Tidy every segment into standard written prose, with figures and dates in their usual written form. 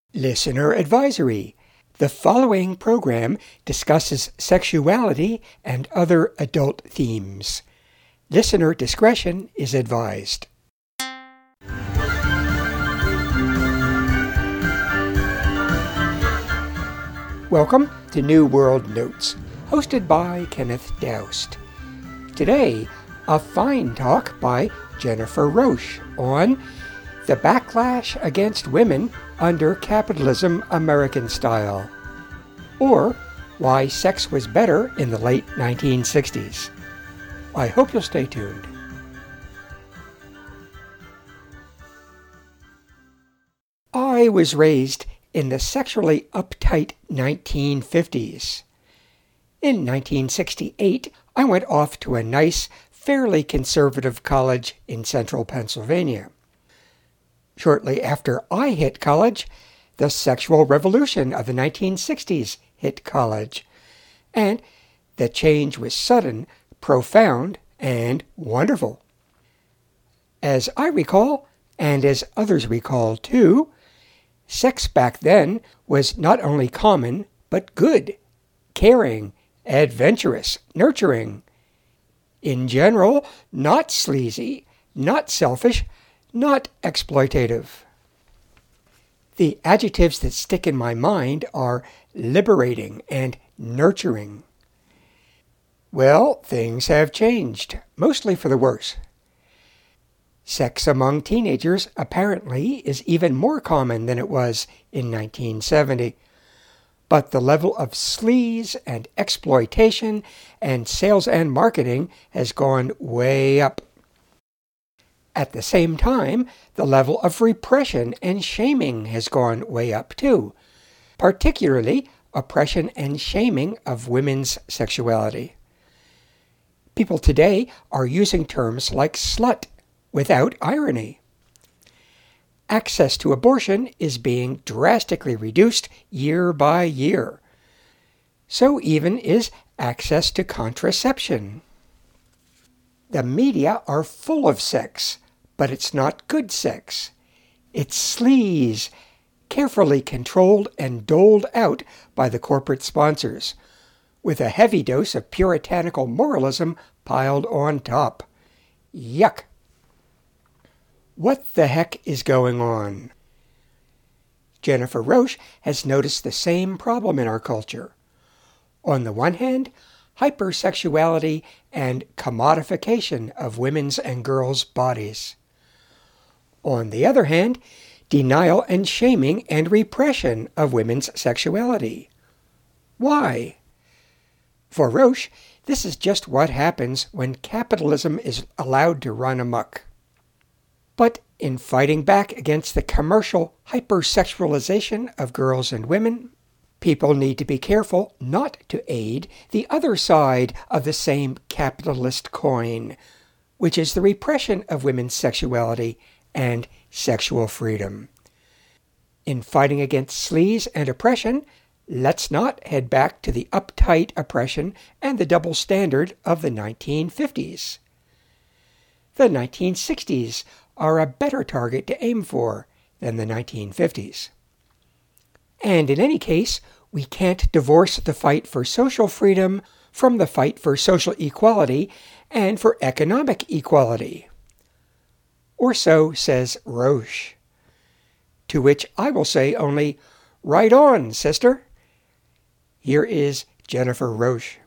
Listener advisory. The following program discusses sexuality and other adult themes. Listener discretion is advised. Welcome to New World Notes, hosted by Kenneth Doust. Today, a fine talk by Jennifer Roche on the backlash against women under capitalism American style, or why sex was better in the late 1960s. I hope you'll stay tuned. I was raised in the sexually uptight 1950s. In 1968, I went off to a nice, fairly conservative college in central Pennsylvania. Shortly after I hit college, the sexual revolution of the 1960s hit college, and the change was sudden, profound, and wonderful. As I recall, and as others recall too, sex back then was not only common, but good, caring, adventurous, nurturing. In general, not sleazy, not selfish, not exploitative. The adjectives that stick in my mind are liberating and nurturing. Well, things have changed, mostly for the worse. Sex among teenagers apparently is even more common than it was in 1970. But the level of sleaze and exploitation and sales and marketing has gone way up. At the same time, the level of repression and shaming has gone way up too, particularly oppression and shaming of women's sexuality. People today are using terms like slut without irony. Access to abortion is being drastically reduced year by year. So even is access to contraception. The media are full of sex, but it's not good sex. It's sleaze, carefully controlled and doled out by the corporate sponsors, with a heavy dose of puritanical moralism piled on top. Yuck! What the heck is going on? Jennifer Roche has noticed the same problem in our culture. On the one hand, hypersexuality and commodification of women's and girls' bodies. On the other hand, denial and shaming and repression of women's sexuality. Why? For Roche, this is just what happens when capitalism is allowed to run amok. But in fighting back against the commercial hypersexualization of girls and women, people need to be careful not to aid the other side of the same capitalist coin, which is the repression of women's sexuality and sexual freedom. In fighting against sleaze and oppression, let's not head back to the uptight oppression and the double standard of the 1950s. The 1960s are a better target to aim for than the 1950s. And in any case, we can't divorce the fight for social freedom from the fight for social equality and for economic equality. Or so says Roche. To which I will say only, right on, sister. Here is Jennifer Roche.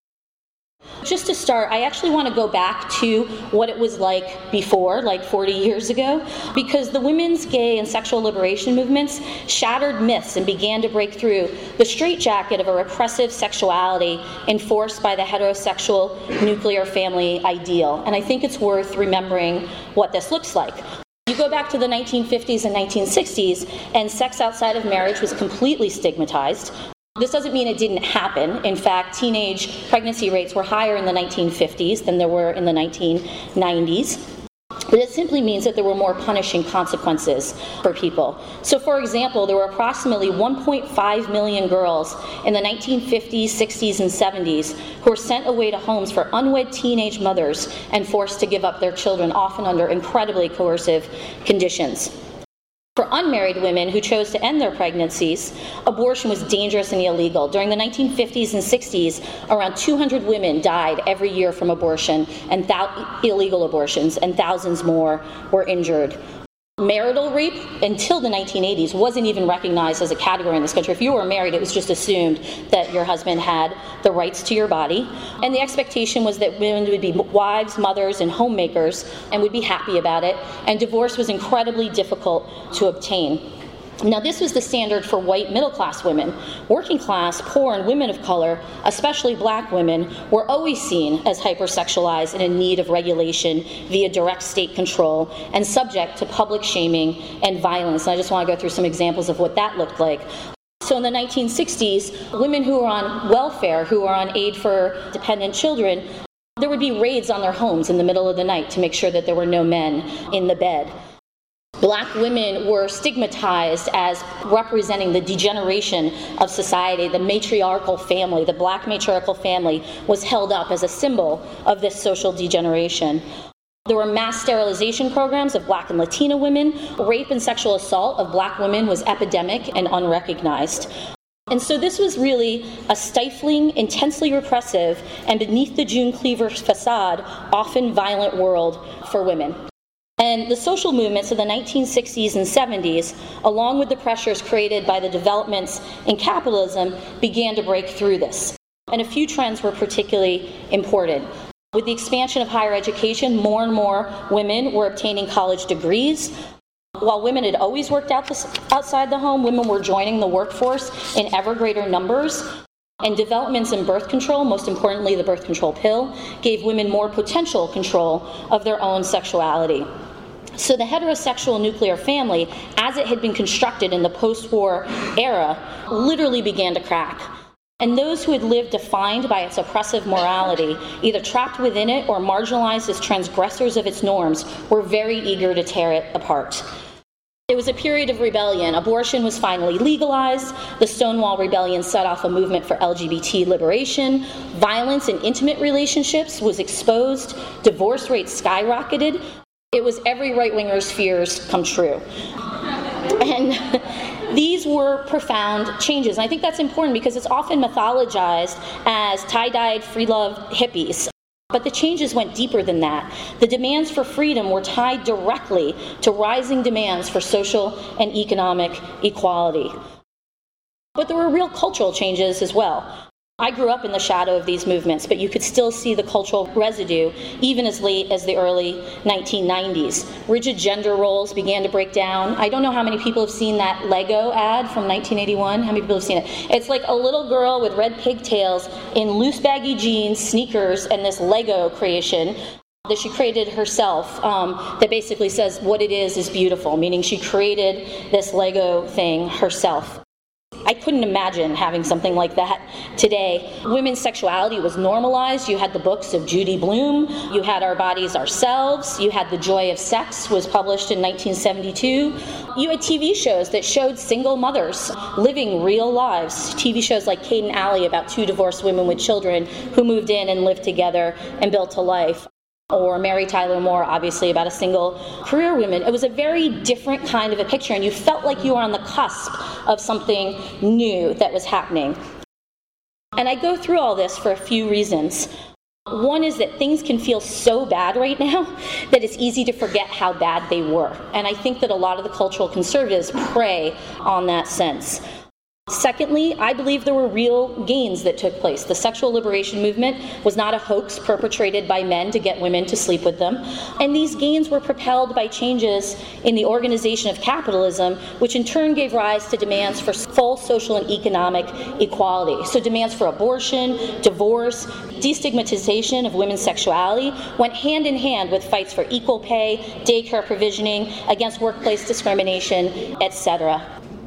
Just to start, I actually want to go back to what it was like before, like 40 years ago, because the women's, gay, and sexual liberation movements shattered myths and began to break through the straitjacket of a repressive sexuality enforced by the heterosexual nuclear family ideal. And I think it's worth remembering what this looks like. You go back to the 1950s and 1960s, and sex outside of marriage was completely stigmatized. This doesn't mean it didn't happen. In fact, teenage pregnancy rates were higher in the 1950s than there were in the 1990s. But it simply means that there were more punishing consequences for people. So, for example, there were approximately 1.5 million girls in the 1950s, 60s, and 70s who were sent away to homes for unwed teenage mothers and forced to give up their children, often under incredibly coercive conditions. For unmarried women who chose to end their pregnancies, abortion was dangerous and illegal. During the 1950s and 60s, around 200 women died every year from abortion and illegal abortions, and thousands more were injured. Marital rape, until the 1980s, wasn't even recognized as a category in this country. If you were married, it was just assumed that your husband had the rights to your body. And the expectation was that women would be wives, mothers, and homemakers and would be happy about it. And divorce was incredibly difficult to obtain. Now, this was the standard for white middle-class women. Working class, poor, and women of color, especially black women, were always seen as hypersexualized and in need of regulation via direct state control and subject to public shaming and violence. And I just want to go through some examples of what that looked like. So in the 1960s, women who were on welfare, who were on aid for dependent children, there would be raids on their homes in the middle of the night to make sure that there were no men in the bed. Black women were stigmatized as representing the degeneration of society. The matriarchal family, the black matriarchal family, was held up as a symbol of this social degeneration. There were mass sterilization programs of black and Latina women. Rape and sexual assault of black women was epidemic and unrecognized. And so this was really a stifling, intensely repressive, and beneath the June Cleaver facade, often violent world for women. And the social movements of the 1960s and 70s, along with the pressures created by the developments in capitalism, began to break through this. And a few trends were particularly important. With the expansion of higher education, more and more women were obtaining college degrees. While women had always worked outside the home, women were joining the workforce in ever greater numbers. And developments in birth control, most importantly the birth control pill, gave women more potential control of their own sexuality. So the heterosexual nuclear family, as it had been constructed in the post-war era, literally began to crack. And those who had lived defined by its oppressive morality, either trapped within it or marginalized as transgressors of its norms, were very eager to tear it apart. It was a period of rebellion. Abortion was finally legalized. The Stonewall Rebellion set off a movement for LGBT liberation. Violence in intimate relationships was exposed. Divorce rates skyrocketed. It was every right-winger's fears come true. And these were profound changes. And I think that's important because it's often mythologized as tie-dyed, free-love hippies. But the changes went deeper than that. The demands for freedom were tied directly to rising demands for social and economic equality. But there were real cultural changes as well. I grew up in the shadow of these movements, but you could still see the cultural residue even as late as the early 1990s. Rigid gender roles began to break down. I don't know how many people have seen that Lego ad from 1981. How many people have seen it? It's like a little girl with red pigtails in loose baggy jeans, sneakers, and this Lego creation that she created herself that basically says what it is beautiful, meaning she created this Lego thing herself. I couldn't imagine having something like that today. Women's sexuality was normalized. You had the books of Judy Blume. You had Our Bodies, Ourselves. You had The Joy of Sex, was published in 1972. You had TV shows that showed single mothers living real lives. TV shows like Kate and Allie about two divorced women with children who moved in and lived together and built a life. Or Mary Tyler Moore, obviously, about a single career woman. It was a very different kind of a picture, and you felt like you were on the cusp of something new that was happening. And I go through all this for a few reasons. One is that things can feel so bad right now that it's easy to forget how bad they were. And I think that a lot of the cultural conservatives prey on that sense. Secondly, I believe there were real gains that took place. The sexual liberation movement was not a hoax perpetrated by men to get women to sleep with them. And these gains were propelled by changes in the organization of capitalism, which in turn gave rise to demands for full social and economic equality. So demands for abortion, divorce, destigmatization of women's sexuality went hand in hand with fights for equal pay, daycare provisioning, against workplace discrimination, etc.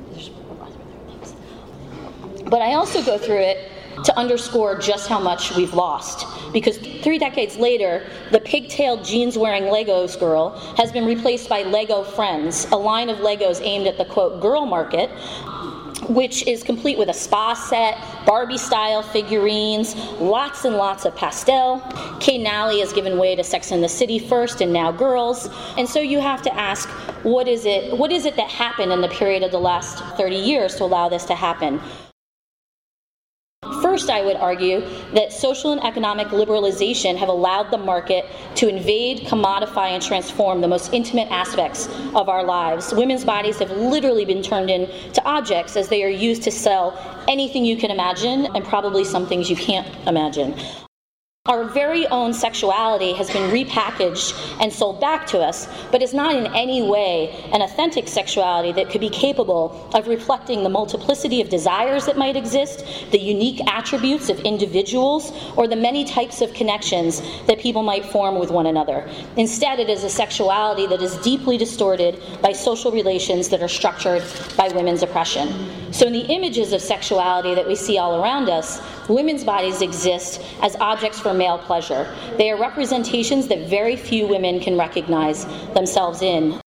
But I also go through it to underscore just how much we've lost. Because 3 decades later, the pigtailed jeans-wearing Legos girl has been replaced by Lego Friends, a line of Legos aimed at the, quote, girl market, which is complete with a spa set, Barbie-style figurines, lots and lots of pastel. Kay Nally has given way to Sex and the City first and now Girls. And so you have to ask, what is it that happened in the period of the last 30 years to allow this to happen? First, I would argue that social and economic liberalization have allowed the market to invade, commodify, and transform the most intimate aspects of our lives. Women's bodies have literally been turned into objects as they are used to sell anything you can imagine and probably some things you can't imagine. Our very own sexuality has been repackaged and sold back to us, but is not in any way an authentic sexuality that could be capable of reflecting the multiplicity of desires that might exist, the unique attributes of individuals, or the many types of connections that people might form with one another. Instead, it is a sexuality that is deeply distorted by social relations that are structured by women's oppression. So in the images of sexuality that we see all around us, women's bodies exist as objects for male pleasure. They are representations that very few women can recognize themselves in.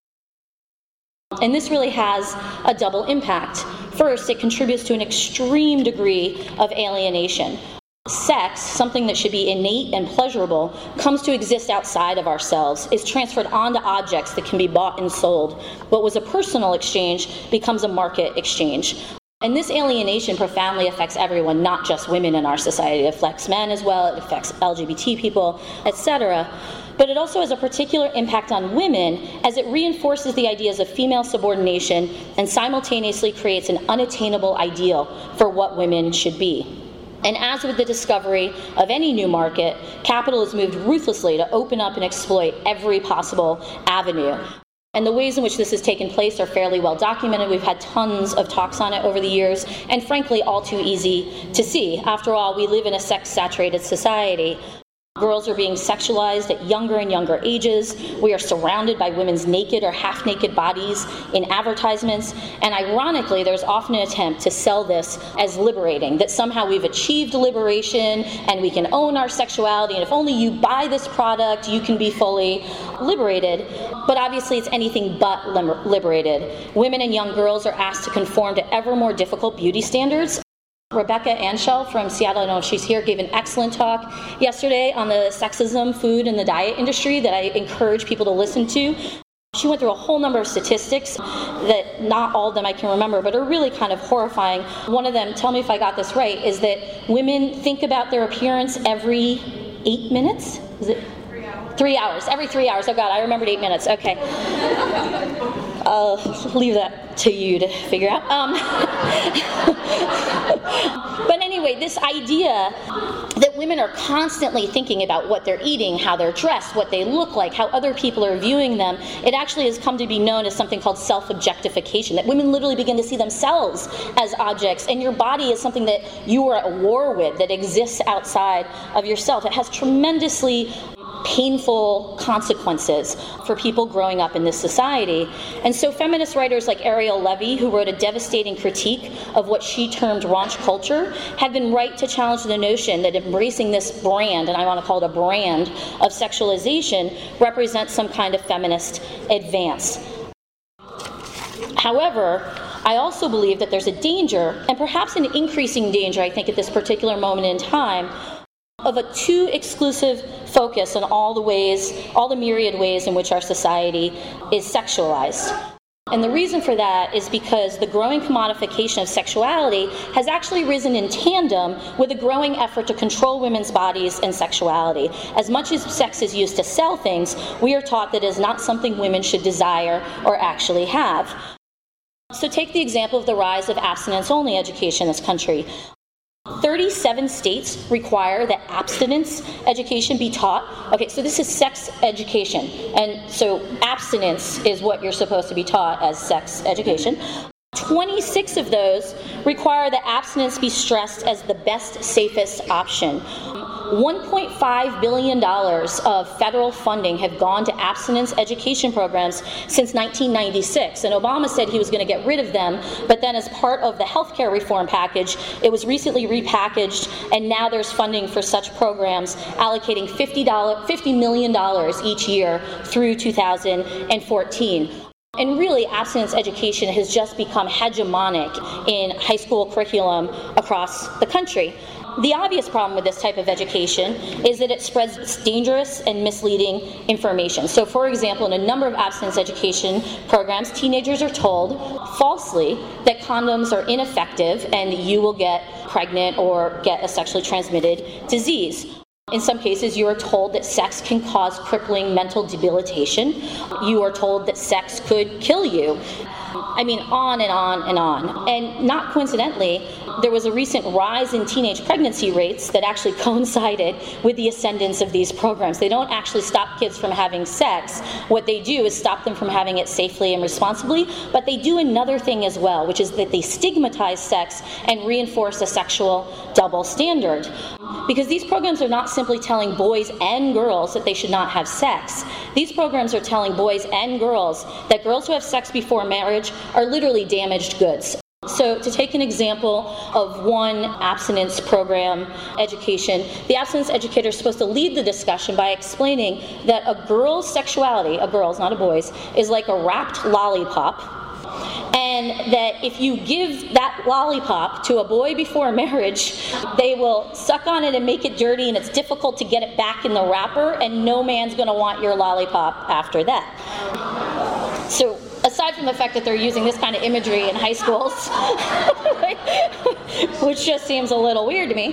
And this really has a double impact. First, it contributes to an extreme degree of alienation. Sex, something that should be innate and pleasurable, comes to exist outside of ourselves, is transferred onto objects that can be bought and sold. What was a personal exchange becomes a market exchange. And this alienation profoundly affects everyone, not just women in our society. It affects men as well, it affects LGBT people, etc. But it also has a particular impact on women as it reinforces the ideas of female subordination and simultaneously creates an unattainable ideal for what women should be. And as with the discovery of any new market, capital has moved ruthlessly to open up and exploit every possible avenue. And the ways in which this has taken place are fairly well documented. We've had tons of talks on it over the years, and frankly, all too easy to see. After all, we live in a sex-saturated society. Girls are being sexualized at younger and younger ages. We are surrounded by women's naked or half-naked bodies in advertisements. And ironically, there's often an attempt to sell this as liberating, that somehow we've achieved liberation and we can own our sexuality, and if only you buy this product, you can be fully liberated. But obviously, it's anything but liberated. Women and young girls are asked to conform to ever more difficult beauty standards. Rebecca Anschel from Seattle, I don't know if she's here, gave an excellent talk yesterday on the sexism, food, and the diet industry that I encourage people to listen to. She went through a whole number of statistics that not all of them I can remember, but are really kind of horrifying. One of them, tell me if I got this right, is that women think about their appearance every 8 minutes? Is it? 3 hours. Every 3 hours. Oh God, I remembered 8 minutes. Okay. I'll leave that to you to figure out. But anyway, this idea that women are constantly thinking about what they're eating, how they're dressed, what they look like, how other people are viewing them, it actually has come to be known as something called self-objectification, that women literally begin to see themselves as objects, and your body is something that you are at war with, that exists outside of yourself. It has tremendously painful consequences for people growing up in this society. And so feminist writers like Ariel Levy, who wrote a devastating critique of what she termed raunch culture, have been right to challenge the notion that embracing this brand, and I want to call it a brand, of sexualization represents some kind of feminist advance. However, I also believe that there's a danger, and perhaps an increasing danger, I think, at this particular moment in time, of a too exclusive focus on all the myriad ways in which our society is sexualized. And the reason for that is because the growing commodification of sexuality has actually risen in tandem with a growing effort to control women's bodies and sexuality. As much as sex is used to sell things, we are taught that it is not something women should desire or actually have. So take the example of the rise of abstinence-only education in this country. 37 states require that abstinence education be taught. Okay, so this is sex education. And so abstinence is what you're supposed to be taught as sex education. 26 of those require that abstinence be stressed as the best, safest option. $1.5 billion of federal funding have gone to abstinence education programs since 1996, and Obama said he was going to get rid of them, but then as part of the healthcare reform package, it was recently repackaged, and now there's funding for such programs, allocating $50 million each year through 2014. And really, abstinence education has just become hegemonic in high school curriculum across the country. The obvious problem with this type of education is that it spreads dangerous and misleading information. So, for example, in a number of abstinence education programs, teenagers are told falsely that condoms are ineffective and you will get pregnant or get a sexually transmitted disease. In some cases, you are told that sex can cause crippling mental debilitation. You are told that sex could kill you. I mean, on and on and on. And not coincidentally, there was a recent rise in teenage pregnancy rates that actually coincided with the ascendance of these programs. They don't actually stop kids from having sex. What they do is stop them from having it safely and responsibly, but they do another thing as well, which is that they stigmatize sex and reinforce a sexual double standard. Because these programs are not simply telling boys and girls that they should not have sex. These programs are telling boys and girls that girls who have sex before marriage are literally damaged goods. So to take an example of one abstinence program education, the abstinence educator is supposed to lead the discussion by explaining that a girl's sexuality, a girl's, not a boy's, is like a wrapped lollipop. And that if you give that lollipop to a boy before marriage, they will suck on it and make it dirty, and it's difficult to get it back in the wrapper, and no man's going to want your lollipop after that. So aside from the fact that they're using this kind of imagery in high schools, which just seems a little weird to me,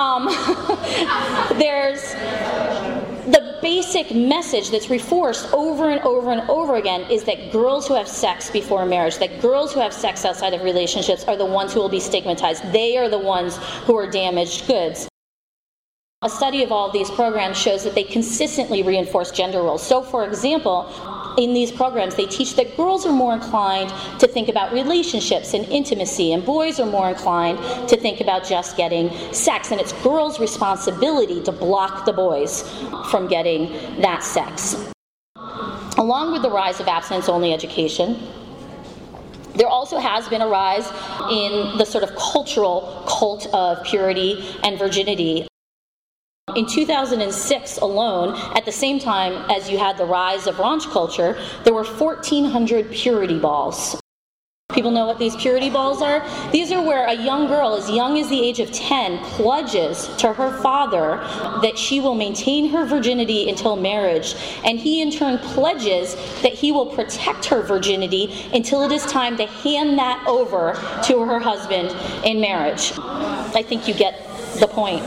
there's the basic message that's reinforced over and over and over again is that girls who have sex before marriage, that girls who have sex outside of relationships are the ones who will be stigmatized. They are the ones who are damaged goods. A study of all of these programs shows that they consistently reinforce gender roles. So, for example, in these programs, they teach that girls are more inclined to think about relationships and intimacy, and boys are more inclined to think about just getting sex. And it's girls' responsibility to block the boys from getting that sex. Along with the rise of abstinence-only education, there also has been a rise in the sort of cultural cult of purity and virginity. In 2006 alone, at the same time as you had the rise of raunch culture, there were 1,400 purity balls. People know what these purity balls are? These are where a young girl, as young as the age of 10, pledges to her father that she will maintain her virginity until marriage, and he in turn pledges that he will protect her virginity until it is time to hand that over to her husband in marriage. I think you get the point.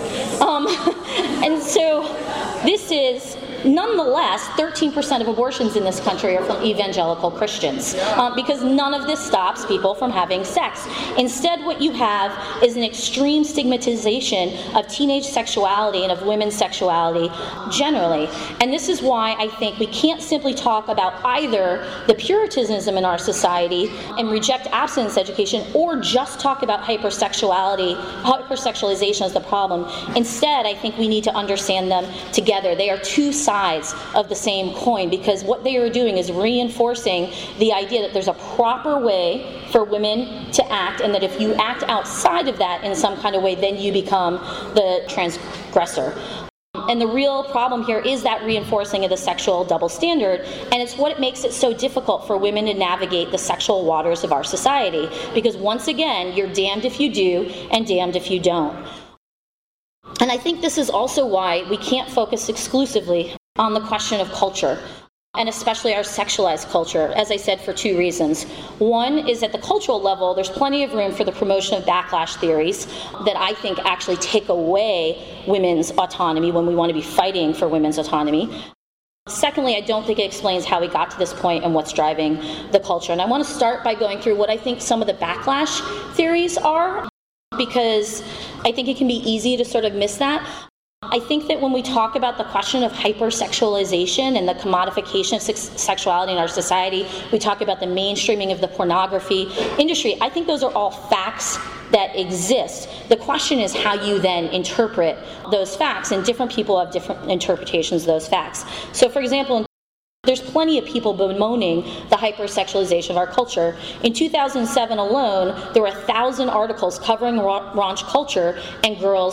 And so this is, nonetheless, 13% of abortions in this country are from evangelical Christians, because none of this stops people from having sex. Instead, what you have is an extreme stigmatization of teenage sexuality and of women's sexuality generally. And this is why I think we can't simply talk about either the puritanism in our society and reject abstinence education, or just talk about hypersexualization as the problem. Instead, I think we need to understand them together. They are two sides of the same coin, because what they are doing is reinforcing the idea that there's a proper way for women to act, and that if you act outside of that in some kind of way, then you become the transgressor. And the real problem here is that reinforcing of the sexual double standard, and it's what makes it so difficult for women to navigate the sexual waters of our society, because once again, you're damned if you do and damned if you don't. And I think this is also why we can't focus exclusively on the question of culture, and especially our sexualized culture, as I said, for two reasons. One is at the cultural level, there's plenty of room for the promotion of backlash theories that I think actually take away women's autonomy when we want to be fighting for women's autonomy. Secondly, I don't think it explains how we got to this point and what's driving the culture. And I want to start by going through what I think some of the backlash theories are, because I think it can be easy to sort of miss that. I think that when we talk about the question of hypersexualization and the commodification of sexuality in our society, we talk about the mainstreaming of the pornography industry. I think those are all facts that exist. The question is how you then interpret those facts, and different people have different interpretations of those facts. So, for example, there's plenty of people bemoaning the hypersexualization of our culture. In 2007 alone, there were 1,000 articles covering raunch culture and girls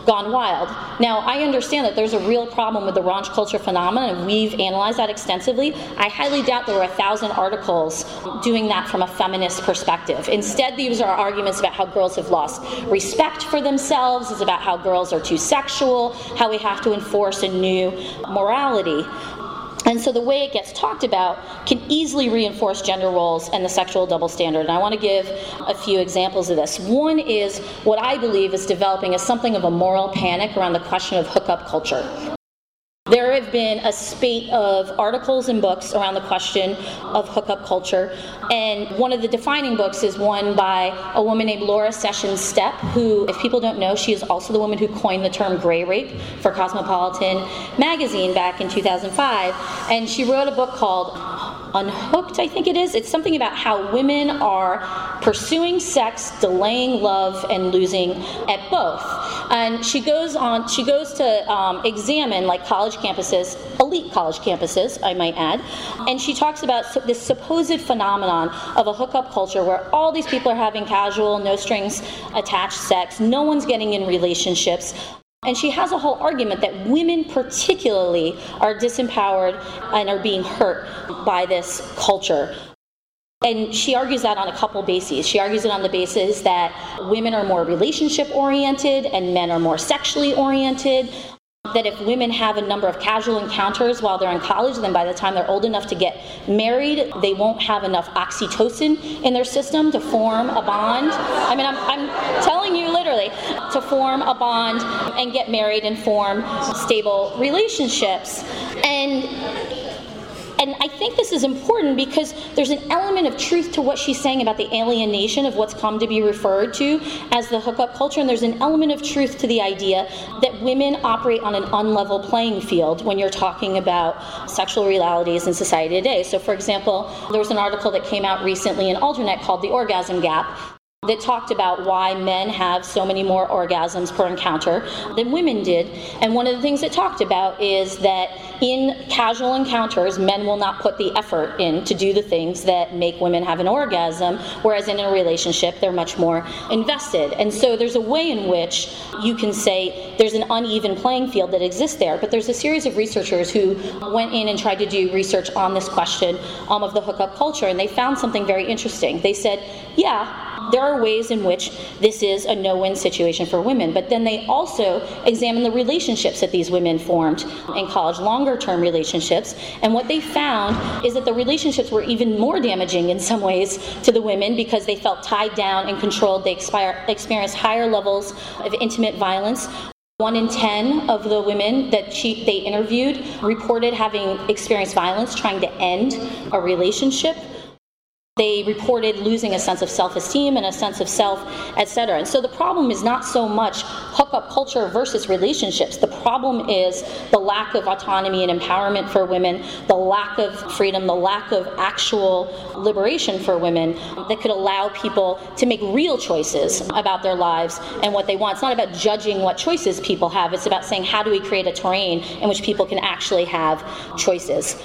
gone wild. Now, I understand that there's a real problem with the raunch culture phenomenon, and we've analyzed that extensively. I highly doubt there were 1,000 articles doing that from a feminist perspective. Instead, these are arguments about how girls have lost respect for themselves, it's about how girls are too sexual, how we have to enforce a new morality. And so the way it gets talked about can easily reinforce gender roles and the sexual double standard. And I want to give a few examples of this. One is what I believe is developing as something of a moral panic around the question of hookup culture. There have been a spate of articles and books around the question of hookup culture, and one of the defining books is one by a woman named Laura Sessions Stepp, who, if people don't know, she is also the woman who coined the term gray rape for Cosmopolitan magazine back in 2005, and she wrote a book called Unhooked, I think it is. It's something about how women are pursuing sex, delaying love, and losing at both. And she goes to examine like college campuses, elite college campuses, I might add, and she talks about this supposed phenomenon of a hookup culture where all these people are having casual, no strings attached sex, no one's getting in relationships. And she has a whole argument that women particularly are disempowered and are being hurt by this culture. And she argues that on a couple bases. She argues it on the basis that women are more relationship oriented and men are more sexually oriented. That if women have a number of casual encounters while they're in college, then by the time they're old enough to get married, they won't have enough oxytocin in their system to form a bond. I mean, I'm telling you literally, to form a bond and get married and form stable relationships. And I think this is important because there's an element of truth to what she's saying about the alienation of what's come to be referred to as the hookup culture, and there's an element of truth to the idea that women operate on an unlevel playing field when you're talking about sexual realities in society today. So, for example, there was an article that came out recently in Alternet called The Orgasm Gap, that talked about why men have so many more orgasms per encounter than women did. And one of the things it talked about is that in casual encounters, men will not put the effort in to do the things that make women have an orgasm, whereas in a relationship, they're much more invested. And so there's a way in which you can say there's an uneven playing field that exists there. But there's a series of researchers who went in and tried to do research on this question of the hookup culture, and they found something very interesting. They said, yeah, there are ways in which this is a no-win situation for women, but then they also examined the relationships that these women formed in college, longer-term relationships, and what they found is that the relationships were even more damaging in some ways to the women because they felt tied down and controlled. They experienced higher levels of intimate violence. 1 in 10 of the women that they interviewed reported having experienced violence trying to end a relationship. They reported losing a sense of self-esteem and a sense of self, etc. And so the problem is not so much hookup culture versus relationships. The problem is the lack of autonomy and empowerment for women, the lack of freedom, the lack of actual liberation for women that could allow people to make real choices about their lives and what they want. It's not about judging what choices people have. It's about saying, how do we create a terrain in which people can actually have choices?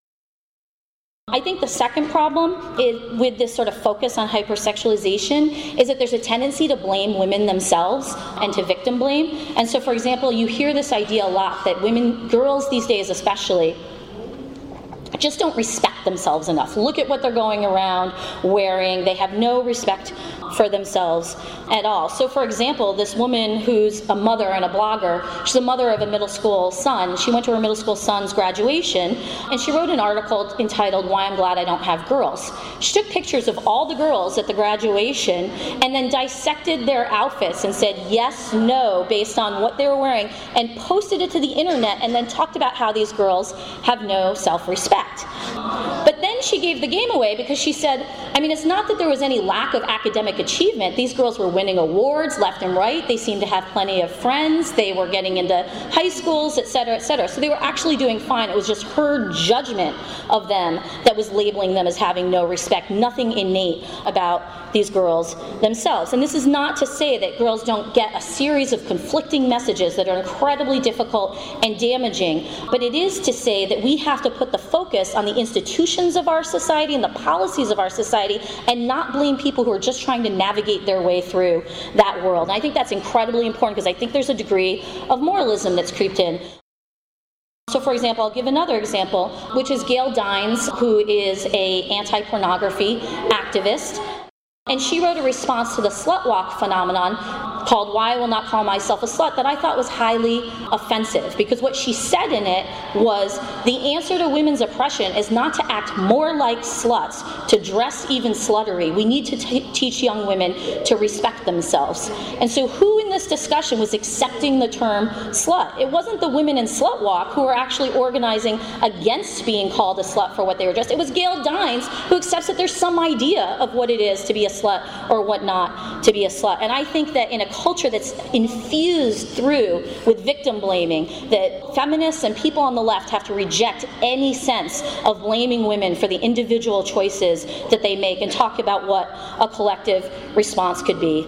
I think the second problem is, with this sort of focus on hypersexualization, is that there's a tendency to blame women themselves and to victim blame. And so, for example, you hear this idea a lot that girls these days especially, just don't respect themselves enough. Look at what they're going around wearing. They have no respect for themselves at all. So, for example, this woman who's a mother and a blogger, she's a mother of a middle school son. She went to her middle school son's graduation, and she wrote an article entitled, "Why I'm Glad I Don't Have Girls." She took pictures of all the girls at the graduation and then dissected their outfits and said yes, no, based on what they were wearing, and posted it to the internet and then talked about how these girls have no self-respect. But then she gave the game away because she said, it's not that there was any lack of academic achievement. These girls were winning awards left and right. They seemed to have plenty of friends. They were getting into high schools, et cetera, et cetera. So they were actually doing fine. It was just her judgment of them that was labeling them as having no respect, nothing innate about these girls themselves. And this is not to say that girls don't get a series of conflicting messages that are incredibly difficult and damaging, but it is to say that we have to put the focus on the institutions institutions of our society and the policies of our society, and not blame people who are just trying to navigate their way through that world. And I think that's incredibly important, because I think there's a degree of moralism that's creeped in. So, for example, I'll give another example, which is Gail Dines, who is an anti-pornography activist. And she wrote a response to the slut walk phenomenon called Why I Will Not Call Myself a Slut that I thought was highly offensive, because what she said in it was the answer to women's oppression is not to act more like sluts, to dress even sluttery. We need to teach young women to respect themselves. And so who in this discussion was accepting the term slut? It wasn't the women in Slut Walk who were actually organizing against being called a slut for what they were dressed. It was Gail Dines who accepts that there's some idea of what it is to be a slut or what not to be a slut. And I think that in a culture that's infused through with victim blaming, that feminists and people on the left have to reject any sense of blaming women for the individual choices that they make and talk about what a collective response could be.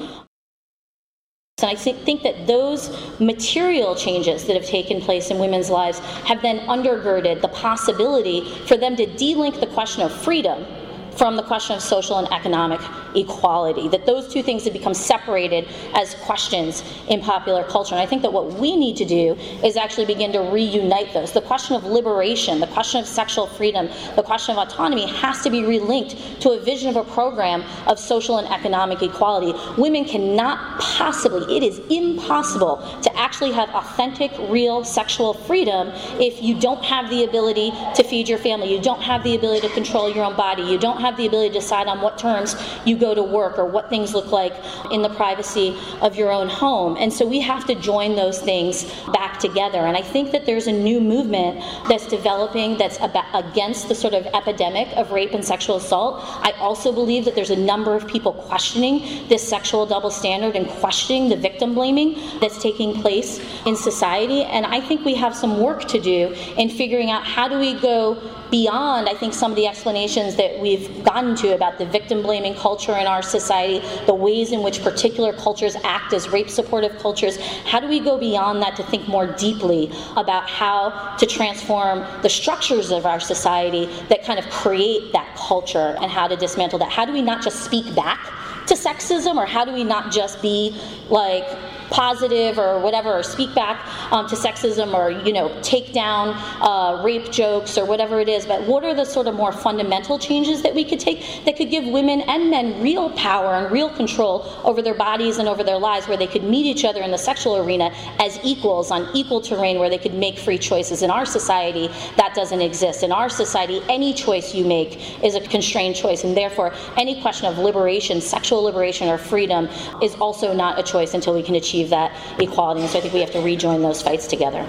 And I think that those material changes that have taken place in women's lives have then undergirded the possibility for them to delink the question of freedom from the question of social and economic equality, that those two things have become separated as questions in popular culture. And I think that what we need to do is actually begin to reunite those. The question of liberation, the question of sexual freedom, the question of autonomy has to be relinked to a vision of a program of social and economic equality. Women cannot possibly, it is impossible to actually have authentic, real sexual freedom if you don't have the ability to feed your family, you don't have the ability to control your own body, you don't have the ability to decide on what terms you go to work or what things look like in the privacy of your own home. And so we have to join those things back together. And I think that there's a new movement that's developing that's against the sort of epidemic of rape and sexual assault. I also believe that there's a number of people questioning this sexual double standard and questioning the victim blaming that's taking place in society. And I think we have some work to do in figuring out how do we go beyond, I think, some of the explanations that we've gotten to about the victim blaming culture in our society, the ways in which particular cultures act as rape supportive cultures. How do we go beyond that to think more deeply about how to transform the structures of our society that kind of create that culture and how to dismantle that? How do we not just speak back to sexism, or how do we not just be like positive or whatever, or speak back to sexism, or take down rape jokes or whatever it is, but what are the sort of more fundamental changes that we could take that could give women and men real power and real control over their bodies and over their lives, where they could meet each other in the sexual arena as equals on equal terrain, where they could make free choices. In our society, that doesn't exist. In our society, any choice you make is a constrained choice, and therefore any question of liberation, sexual liberation or freedom, is also not a choice until we can achieve that equality. And so I think we have to rejoin those fights together.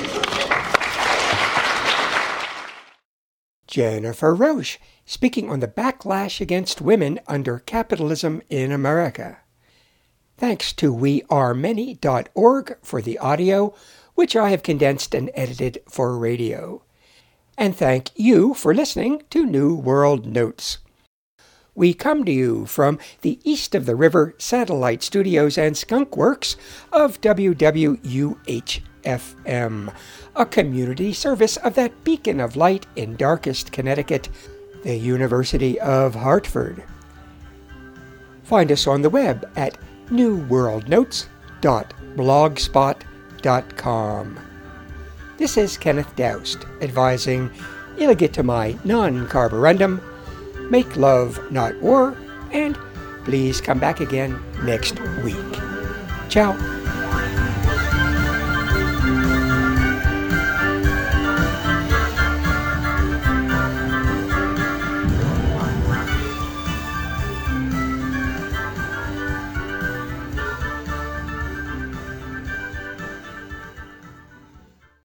Jennifer Roche, speaking on the backlash against women under capitalism in America. Thanks to wearemany.org for the audio, which I have condensed and edited for radio. And thank you for listening to New World Notes. We come to you from the East of the River Satellite Studios and Skunk Works of WWUH-FM, a community service of that beacon of light in darkest Connecticut, the University of Hartford. Find us on the web at newworldnotes.blogspot.com. This is Kenneth Doust advising Illegitimai non carborundum, make love, not war, and please come back again next week. Ciao.